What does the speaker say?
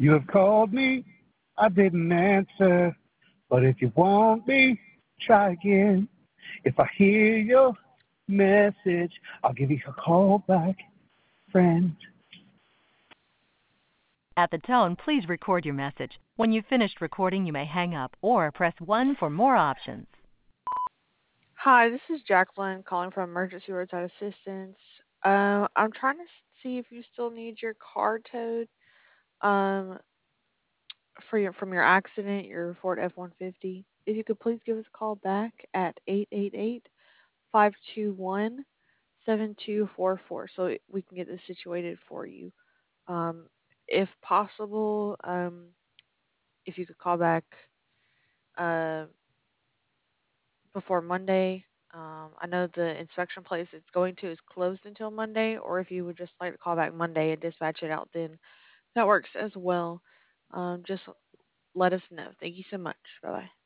You have called me, I didn't answer. But if you want me, try again. If I hear your message, I'll give you a call back, friend. At the tone, please record your message. When you've finished recording, you may hang up or press 1 for more options. Hi, this is Jacqueline calling from Emergency Roadside Assistance. I'm trying to see if you still need your car towed um, from your accident, your Ford F-150. If you could please give us a call back at 888-521-7244 so we can get this situated for you. Um, if possible, if you could call back uh, before Monday. I know the inspection place it's going to is closed until Monday, or if you would just like to call back Monday and dispatch it out, then that works as well. Just let us know. Thank you so much. Bye bye.